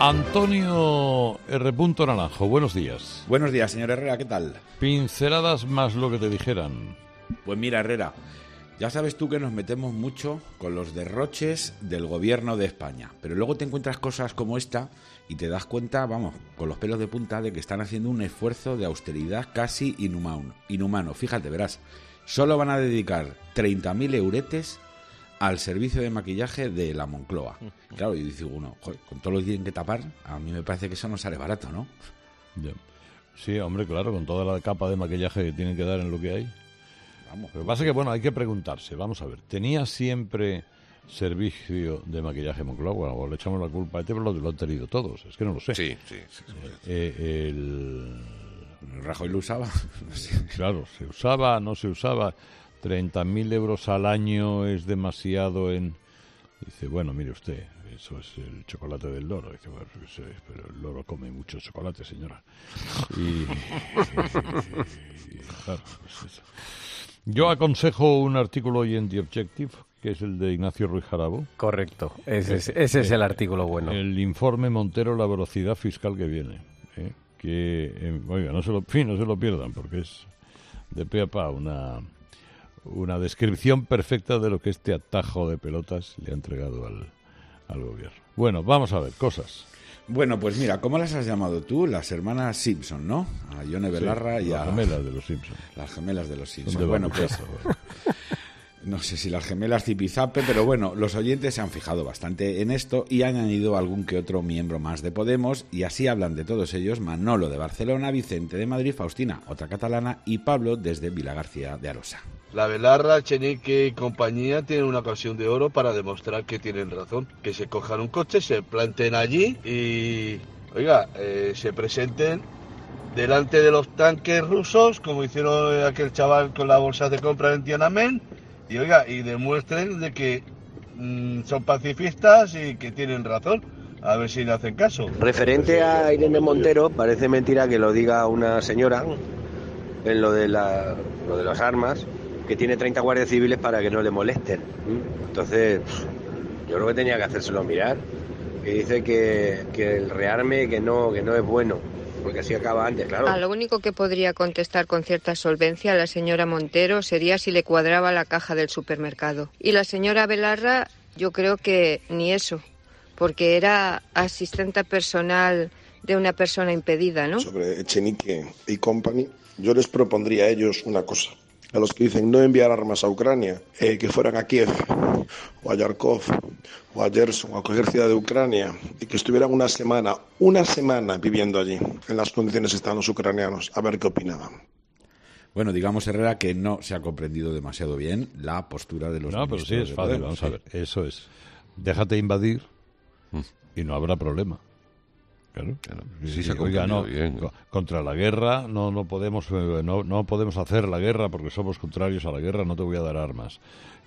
Antonio R. Naranjo, buenos días. Buenos días, señor Herrera, ¿qué tal? Pinceladas más lo que te dijeran. Pues mira, Herrera, ya sabes tú que nos metemos mucho con los derroches del gobierno de España, pero luego te encuentras cosas como esta y te das cuenta, vamos, con los pelos de punta, de que están haciendo un esfuerzo de austeridad casi inhumano. Fíjate, verás, solo van a dedicar 30.000 euretes al servicio de maquillaje de la Moncloa. Claro, y dice uno, joder, con todo lo que tienen que tapar, a mí me parece que eso no sale barato, ¿no? Ya. Sí, hombre, claro, con toda la capa de maquillaje que tienen que dar en lo que hay. Vamos. Lo que pasa es que, bueno, hay que preguntarse, vamos a ver, ¿tenía siempre servicio de maquillaje Moncloa? Bueno, pues le echamos la culpa a este, pero lo han tenido todos, es que no lo sé. Sí. ¿El Rajoy lo usaba? Claro, se usaba, no se usaba. 30.000 euros al año es demasiado en... Dice, bueno, mire usted, eso es el chocolate del loro. Dice, bueno, pero el loro come mucho chocolate, señora. Claro, pues eso. Yo aconsejo un artículo hoy en The Objective, que es el de Ignacio Ruiz Jarabo. Correcto, ese es el artículo bueno. El informe Montero, la velocidad fiscal que viene. Oiga, no se lo pierdan, porque es de pe a pa una descripción perfecta de lo que este atajo de pelotas le ha entregado al gobierno. Bueno, vamos a ver, cosas. Bueno, pues mira, ¿cómo las has llamado tú? Las hermanas Simpson, ¿no? A Yone Belarra y a... Las gemelas de los Simpson. Las gemelas de los Simpson. Bueno, pues... No sé si las gemelas Zipizape, pero bueno, los oyentes se han fijado bastante en esto y han añadido algún que otro miembro más de Podemos, y así hablan de todos ellos: Manolo de Barcelona, Vicente de Madrid, Faustina, otra catalana, y Pablo desde Vilagarcía de Arosa. La Belarra, Chenique y compañía tienen una ocasión de oro para demostrar que tienen razón. Que se cojan un coche, se planten allí y, oiga, se presenten delante de los tanques rusos, como hicieron aquel chaval con la bolsa de compra en Tiananmen, y oiga, y demuestren de que son pacifistas y que tienen razón. A ver si le hacen caso. Referente a Irene Montero, parece mentira que lo diga una señora en lo de las armas, que tiene 30 guardias civiles para que no le molesten. Entonces, yo creo que tenía que hacérselo mirar. Que dice que el rearme que no es bueno, porque así acaba antes, claro. Lo único que podría contestar con cierta solvencia a la señora Montero sería si le cuadraba la caja del supermercado. Y la señora Belarra, yo creo que ni eso, porque era asistente personal de una persona impedida, ¿no? Sobre Echenique y company, yo les propondría a ellos una cosa. A los que dicen no enviar armas a Ucrania, que fueran a Kiev, o a Yarkov, o a Gerson, o a cualquier ciudad de Ucrania, y que estuvieran una semana viviendo allí, en las condiciones que están los ucranianos, a ver qué opinaban. Bueno, digamos, Herrera, que no se ha comprendido demasiado bien la postura de los ministros. No, pero sí es fácil, vamos a ver. Eso es, déjate invadir y no habrá problema. Claro. Sí, se ha comprendido bien. Contra la guerra no podemos hacer la guerra porque somos contrarios a la guerra, no te voy a dar armas.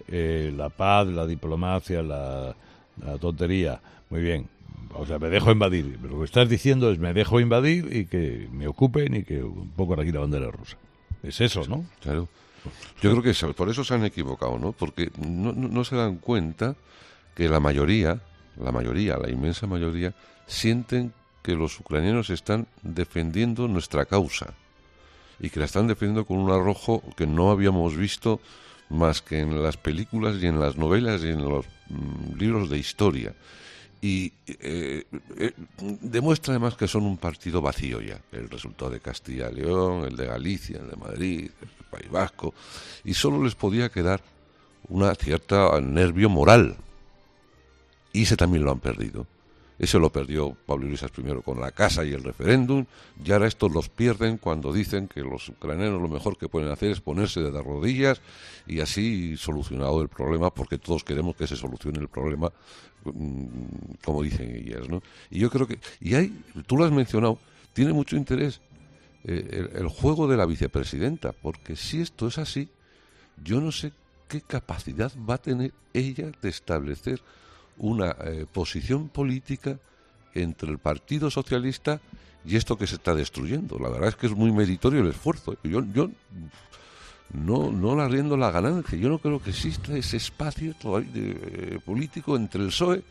La paz, la diplomacia, la tontería, muy bien. O sea, me dejo invadir. Pero lo que estás diciendo es me dejo invadir y que me ocupen y que un poco aquí la bandera rusa. Es eso, ¿no? Claro. Yo creo que por eso se han equivocado, ¿no? Porque no se dan cuenta que la inmensa mayoría, sienten que los ucranianos están defendiendo nuestra causa y que la están defendiendo con un arrojo que no habíamos visto más que en las películas y en las novelas y en los libros de historia. Y demuestra además que son un partido vacío ya. El resultado de Castilla y León, el de Galicia, el de Madrid, el País Vasco, y solo les podía quedar una cierta nervio moral. Y ese también lo han perdido. Ese lo perdió Pablo Iglesias primero con la casa y el referéndum, y ahora estos los pierden cuando dicen que los ucranianos lo mejor que pueden hacer es ponerse de rodillas y así solucionado el problema, porque todos queremos que se solucione el problema, como dicen ellas, ¿no? Y yo creo que, tú lo has mencionado, tiene mucho interés el juego de la vicepresidenta, porque si esto es así, yo no sé qué capacidad va a tener ella de establecer una posición política entre el Partido Socialista y esto que se está destruyendo. La verdad es que es muy meritorio el esfuerzo. Yo no le rindo la ganancia. Yo no creo que exista ese espacio todavía político entre el PSOE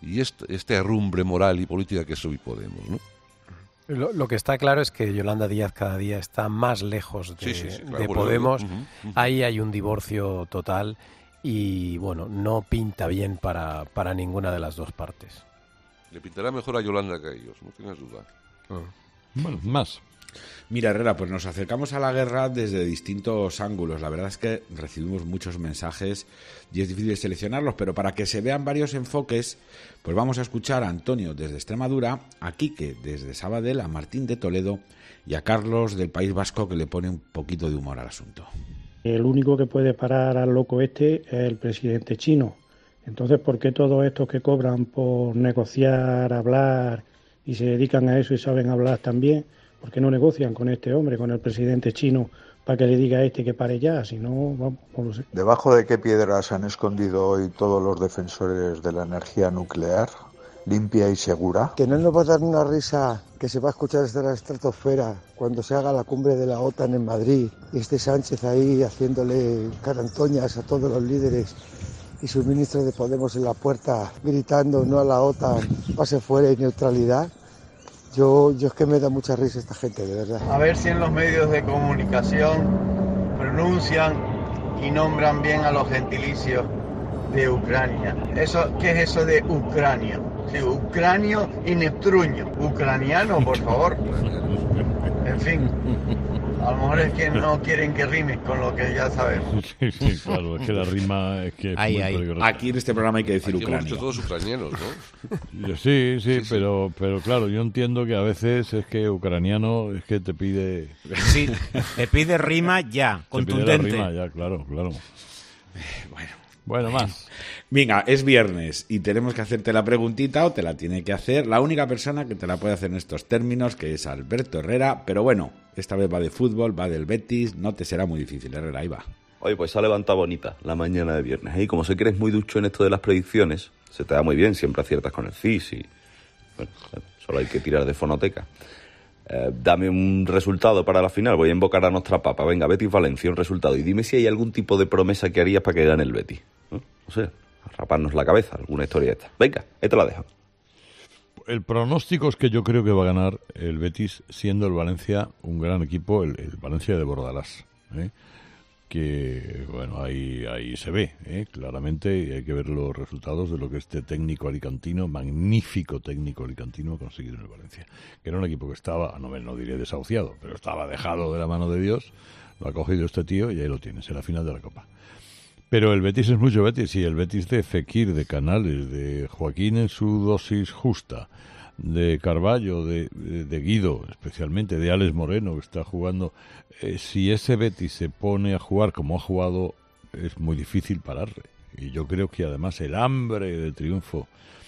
y este herrumbre moral y política que es hoy Podemos, ¿no? Lo que está claro es que Yolanda Díaz cada día está más lejos de Podemos. Ahí hay un divorcio total y, bueno, no pinta bien para ninguna de las dos partes. Le pintará mejor a Yolanda que a ellos, no tengas duda. Bueno, más. Mira, Herrera, pues nos acercamos a la guerra desde distintos ángulos. La verdad es que recibimos muchos mensajes y es difícil seleccionarlos, pero para que se vean varios enfoques, pues vamos a escuchar a Antonio desde Extremadura, a Quique desde Sabadell, a Martín de Toledo y a Carlos del País Vasco, que le pone un poquito de humor al asunto. El único que puede parar al loco es el presidente chino. Entonces, ¿por qué todos estos que cobran por negociar, hablar y se dedican a eso y saben hablar también? ¿Por qué no negocian con este hombre, con el presidente chino, para que le diga a este que pare ya? Si no, vamos, no lo sé. ¿Debajo de qué piedras se han escondido hoy todos los defensores de la energía nuclear, limpia y segura? Que no nos va a dar una risa que se va a escuchar desde la estratosfera cuando se haga la cumbre de la OTAN en Madrid y esté Sánchez ahí haciéndole carantoñas a todos los líderes y su ministro de Podemos en la puerta gritando no a la OTAN, pase fuera y neutralidad. Yo es que me da mucha risa esta gente, de verdad. A ver si en los medios de comunicación pronuncian y nombran bien a los gentilicios de Ucrania. ¿Qué es eso de Ucrania? Sí, ucranio y neptruño. Ucraniano, por favor. En fin, a lo mejor es que no quieren que rime con lo que ya sabemos. Sí, claro, es que la rima es que es muy peligrosa. Aquí en este programa hay que decir Aquí ucranio. hemos dicho todos ucranianos, ¿no? Sí, pero claro, yo entiendo que a veces es que ucraniano es que te pide... Sí, te pide rima ya, contundente. Te pide la rima ya, claro. Bueno, más. Venga, es viernes y tenemos que hacerte la preguntita, o te la tiene que hacer la única persona que te la puede hacer en estos términos, que es Alberto Herrera. Pero bueno, esta vez va de fútbol, va del Betis, no te será muy difícil, Herrera, ahí va. Oye, pues se ha levantado bonita la mañana de viernes. Y como sé que eres muy ducho en esto de las predicciones, se te da muy bien, siempre aciertas con el CIS y... Bueno, solo hay que tirar de fonoteca. Dame un resultado para la final, voy a invocar a nuestra papa. Venga, Betis-Valencia, un resultado. Y dime si hay algún tipo de promesa que harías para que gane el Betis. No sé, raparnos la cabeza, alguna historia esta. Venga, ahí te la dejo. El pronóstico es que yo creo que va a ganar el Betis, siendo el Valencia un gran equipo, el Valencia de Bordalás, que bueno, ahí se ve claramente, y hay que ver los resultados de lo que este técnico alicantino, magnífico técnico alicantino, ha conseguido en el Valencia, que era un equipo que estaba, no diré desahuciado, pero estaba dejado de la mano de Dios. Lo ha cogido este tío y ahí lo tienes, en la final de la Copa. Pero el Betis es mucho Betis, y el Betis de Fekir, de Canales, de Joaquín en su dosis justa, de Carballo, de Guido, especialmente, de Alex Moreno, que está jugando. Si ese Betis se pone a jugar como ha jugado, es muy difícil pararle. Y yo creo que además el hambre de triunfo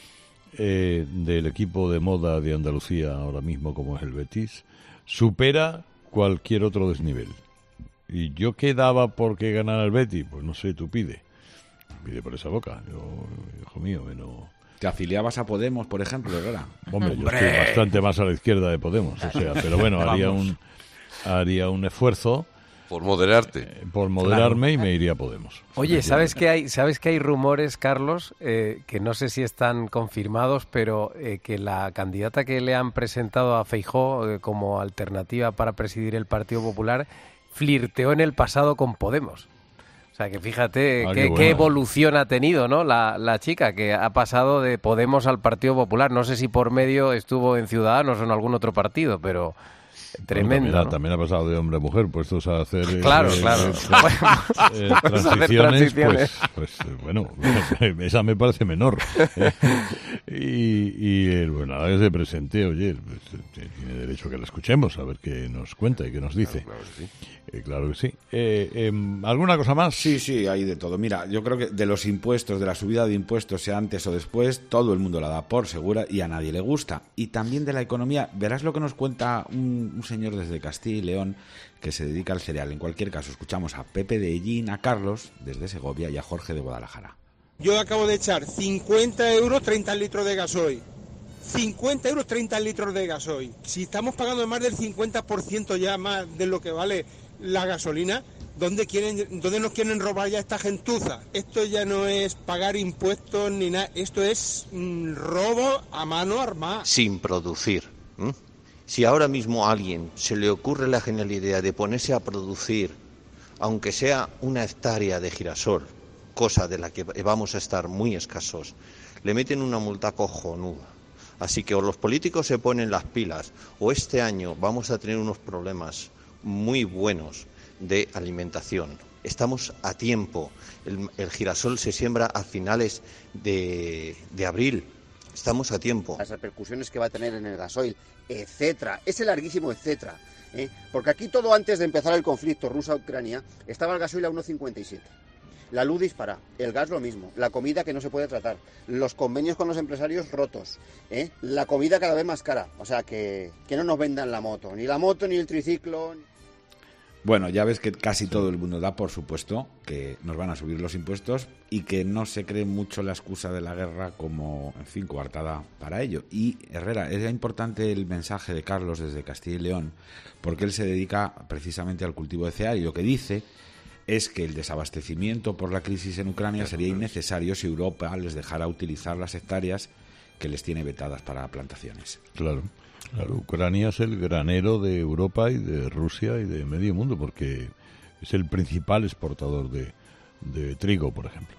del equipo de moda de Andalucía ahora mismo, como es el Betis, supera cualquier otro desnivel. ¿Y yo qué daba por que ganara el Betis? Pues no sé, tú pide por esa boca. Yo, hijo mío, no... ¿Te afiliabas a Podemos, por ejemplo, Herrera? Hombre, yo estoy bastante más a la izquierda de Podemos, o sea, pero bueno, haría un esfuerzo por moderarte. Por moderarme, claro. Y me iría a Podemos. Oye, ¿sabes que hay rumores, Carlos, que no sé si están confirmados, pero que la candidata que le han presentado a Feijóo como alternativa para presidir el Partido Popular flirteó en el pasado con Podemos? O sea, que fíjate qué evolución ha tenido, ¿no? La chica, que ha pasado de Podemos al Partido Popular. No sé si por medio estuvo en Ciudadanos o en algún otro partido, pero tremendo. Bueno, también ha pasado de hombre a mujer, puestos a hacer transiciones, pues bueno, esa me parece menor. Y bueno, ahora que se presente, oye, pues, tiene derecho a que la escuchemos, a ver qué nos cuenta y qué nos dice. Claro que sí. ¿Alguna cosa más? Sí, hay de todo. Mira, yo creo que de los impuestos, de la subida de impuestos, sea antes o después, todo el mundo la da por segura y a nadie le gusta. Y también de la economía, verás lo que nos cuenta un señor desde Castilla y León que se dedica al cereal. En cualquier caso, escuchamos a Pepe de Ellín, a Carlos desde Segovia y a Jorge de Guadalajara. Yo acabo de echar 50 euros 30 litros de gasoil. 50 euros 30 litros de gasoil. Si estamos pagando más del 50% ya más de lo que vale la gasolina, ¿Dónde nos quieren robar ya esta gentuza? Esto ya no es pagar impuestos ni nada, esto es robo a mano armada. Sin producir. Si ahora mismo a alguien se le ocurre la genial idea de ponerse a producir, aunque sea una hectárea de girasol, cosa de la que vamos a estar muy escasos, le meten una multa cojonuda. Así que o los políticos se ponen las pilas, o este año vamos a tener unos problemas muy buenos de alimentación. Estamos a tiempo. El girasol se siembra a finales de abril. Estamos a tiempo. Las repercusiones que va a tener en el gasoil, etcétera. Ese larguísimo etcétera. Porque aquí todo antes de empezar el conflicto Rusia-Ucrania estaba el gasoil a 1,57. La luz dispara, el gas lo mismo, la comida que no se puede tratar, los convenios con los empresarios rotos, la comida cada vez más cara. O sea, que no nos vendan la moto, ni el triciclo. Bueno, ya ves que casi todo el mundo da por supuesto que nos van a subir los impuestos y que no se cree mucho la excusa de la guerra como, en fin, coartada para ello. Y, Herrera, es importante el mensaje de Carlos desde Castilla y León, porque él se dedica precisamente al cultivo de cereal y lo que dice es que el desabastecimiento por la crisis en Ucrania sería innecesario si Europa les dejara utilizar las hectáreas que les tiene vetadas para plantaciones. Claro. Ucrania es el granero de Europa y de Rusia y de medio mundo, porque es el principal exportador de trigo, por ejemplo.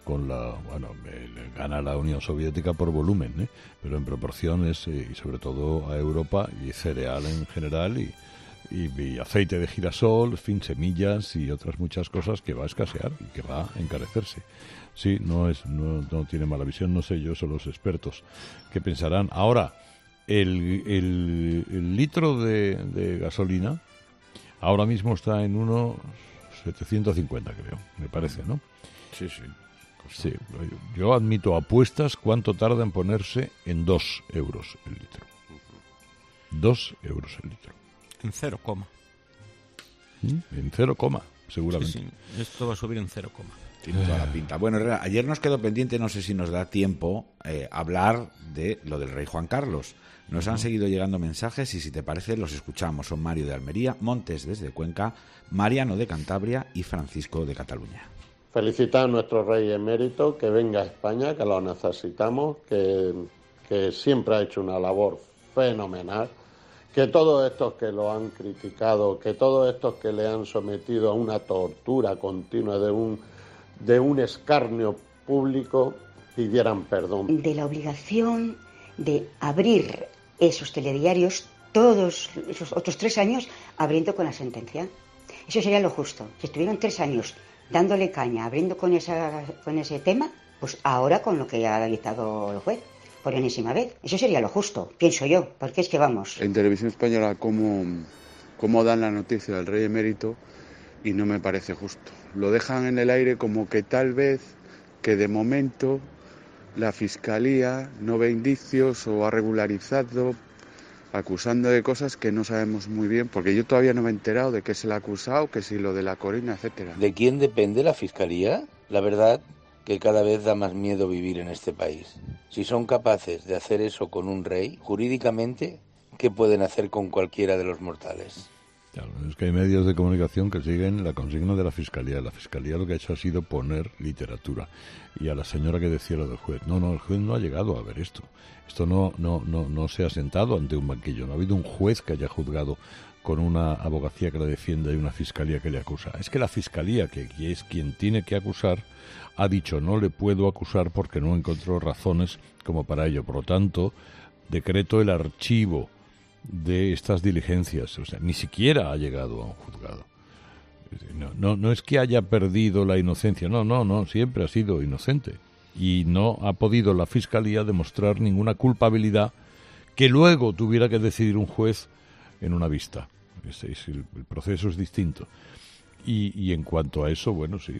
Gana la Unión Soviética por volumen, pero en proporciones y sobre todo a Europa, y cereal en general y aceite de girasol, en fin, semillas y otras muchas cosas que va a escasear y que va a encarecerse. Sí, no tiene mala visión, no sé yo, son los expertos que pensarán. Ahora, el litro de gasolina ahora mismo está en unos 750, creo, me parece, ¿no? Sí. Sí, yo admito apuestas cuánto tarda en ponerse en 2 euros el litro. 2 euros el litro. En 0, en 0, seguramente. Sí, esto va a subir en 0. Tiene toda la pinta. Bueno, Herrera, ayer nos quedó pendiente, no sé si nos da tiempo, hablar de lo del rey Juan Carlos. Nos han seguido llegando mensajes y si te parece los escuchamos. Son Mario de Almería, Montes desde Cuenca, Mariano de Cantabria y Francisco de Cataluña. Felicitar a nuestro rey emérito, que venga a España, que lo necesitamos, que siempre ha hecho una labor fenomenal, que todos estos que lo han criticado, que todos estos que le han sometido a una tortura continua de un escarnio público pidieran perdón. De la obligación de abrir esos telediarios todos esos otros 3 años abriendo con la sentencia. Eso sería lo justo. Si estuvieron 3 años dándole caña, abriendo con ese tema, pues ahora con lo que ha dictado el juez, por enésima vez. Eso sería lo justo, pienso yo, porque es que vamos. En Televisión Española, cómo dan la noticia del rey emérito y no me parece justo. Lo dejan en el aire como que tal vez, que de momento la Fiscalía no ve indicios o ha regularizado, acusando de cosas que no sabemos muy bien, porque yo todavía no me he enterado de qué se le ha acusado, que si lo de la Corina, etcétera. ¿De quién depende la Fiscalía? La verdad que cada vez da más miedo vivir en este país. Si son capaces de hacer eso con un rey, jurídicamente, ¿qué pueden hacer con cualquiera de los mortales? Claro, es que hay medios de comunicación que siguen la consigna de la Fiscalía. La Fiscalía lo que ha hecho ha sido poner literatura. Y a la señora que decía lo del juez, no, el juez no ha llegado a ver esto. Esto no se ha sentado ante un banquillo. No ha habido un juez que haya juzgado con una abogacía que la defienda y una Fiscalía que le acusa. Es que la Fiscalía, que es quien tiene que acusar, ha dicho no le puedo acusar porque no encontró razones como para ello. Por lo tanto, decreto el archivo de estas diligencias. O sea, ni siquiera ha llegado a un juzgado. No es que haya perdido la inocencia, no, siempre ha sido inocente. Y no ha podido la Fiscalía demostrar ninguna culpabilidad que luego tuviera que decidir un juez en una vista. El proceso es distinto. Y en cuanto a eso, bueno, sí.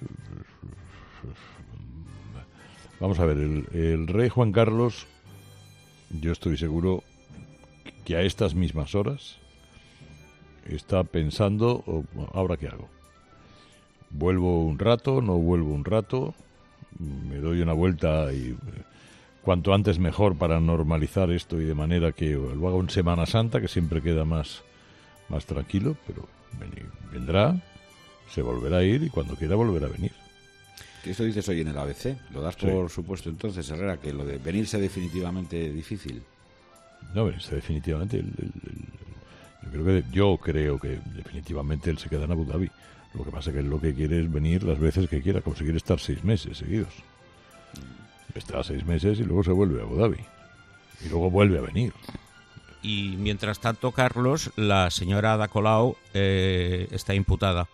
Vamos a ver, el rey Juan Carlos, yo estoy seguro que a estas mismas horas está pensando, ¿ahora qué hago? ¿Vuelvo un rato? ¿No vuelvo un rato? ¿Me doy una vuelta y cuanto antes mejor para normalizar esto y de manera que lo haga en Semana Santa, que siempre queda más tranquilo, pero vendrá? se volverá a ir y cuando quiera volverá a venir. Esto dices hoy en el ABC, lo das por supuesto entonces, Herrera, que lo de venirse definitivamente difícil. No, venirse definitivamente, yo creo que definitivamente él se queda en Abu Dhabi. Lo que pasa es que él lo que quiere es venir las veces que quiera, conseguir estar 6 meses seguidos. Está 6 meses y luego se vuelve a Abu Dhabi. Y luego vuelve a venir. Y mientras tanto, Carlos, la señora Ada Colau está imputada.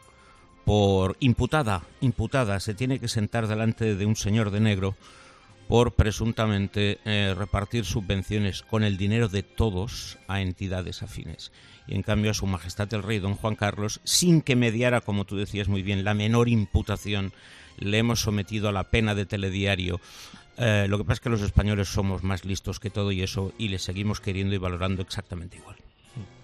Imputada, se tiene que sentar delante de un señor de negro por presuntamente repartir subvenciones con el dinero de todos a entidades afines. Y en cambio a su majestad el rey don Juan Carlos, sin que mediara, como tú decías muy bien, la menor imputación, le hemos sometido a la pena de telediario. Lo que pasa es que los españoles somos más listos que todo y le seguimos queriendo y valorando exactamente igual.